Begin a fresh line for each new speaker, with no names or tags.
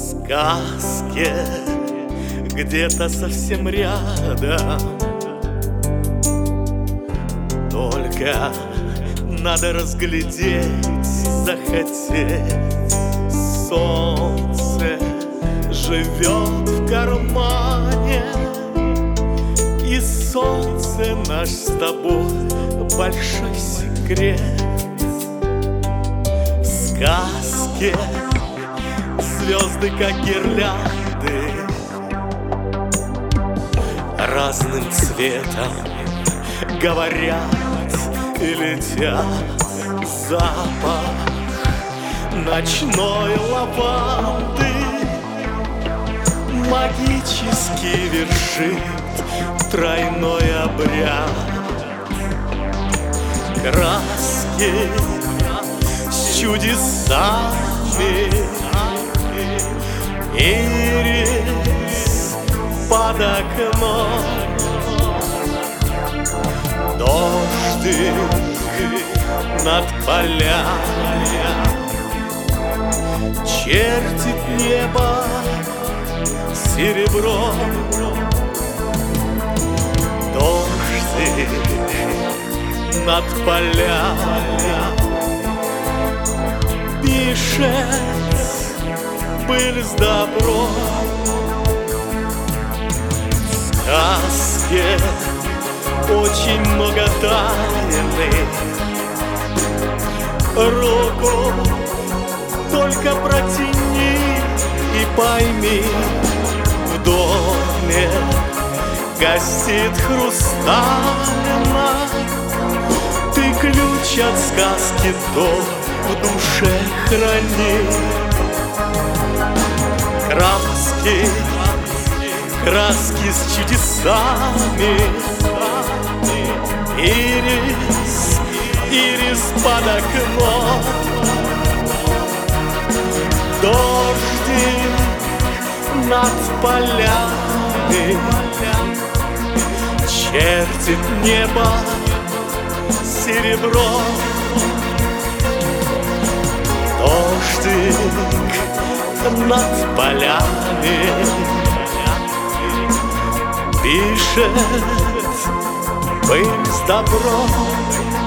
сказке где-то совсем рядом. Только надо разглядеть, захотеть. Солнце живет в кармане, и солнце наш с тобой большой секрет. В сказке звезды, как гирлянды, разным цветом говорят и летят. Запах ночной лаванды магически вершит тройной обряд. Краски с чудесами, ирис под окном, дождик над полями чертит небо серебром. Дождик над полями пишет пыль с добром. В сказке очень много тайны. Руку только протяни и пойми, в доме гостит хрустально. Ты ключ от сказки дом в душе храни. Краски с чудесами, ирис под окном, дождик над полями чертит небо серебром. Дождик над полями пишет пыль с добром.